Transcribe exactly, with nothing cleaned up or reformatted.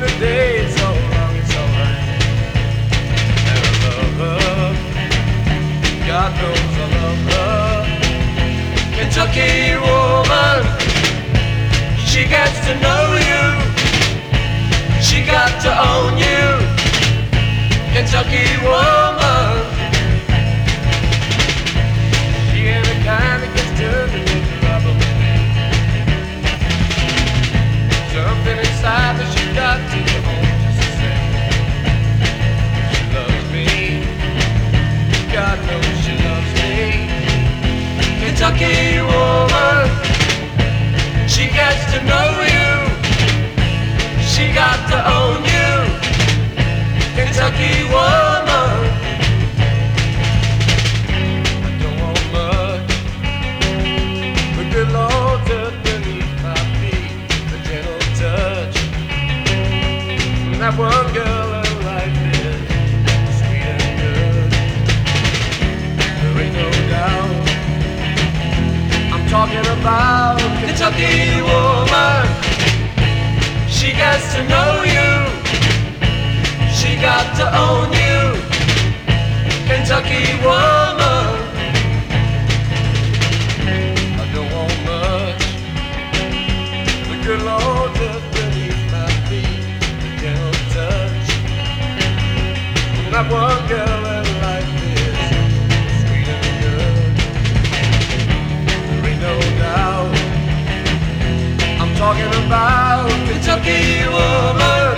the day is so long, it's alright. And I love her, God knows I love her. Kentucky woman, she gets to know you, she got to own you. Kentucky woman, she ain't the kind that gets turned into rubber. Something inside that she got to own just the same. She loves me, God knows she loves me. Kentucky woman, she gets to know you, she got to own you. Kentucky woman, I don't want much, but good Lord just beneath my feet, a gentle touch from that one girl. Her life is sweet and good. There ain't no doubt I'm talking about Kentucky woman. She gets to know you, she got to own you. Kentucky woman, I don't want much, the good Lord just beneath my feet, a gentle touch from that one girl and life is sweet and good. There ain't no doubt I'm talking about Kentucky woman.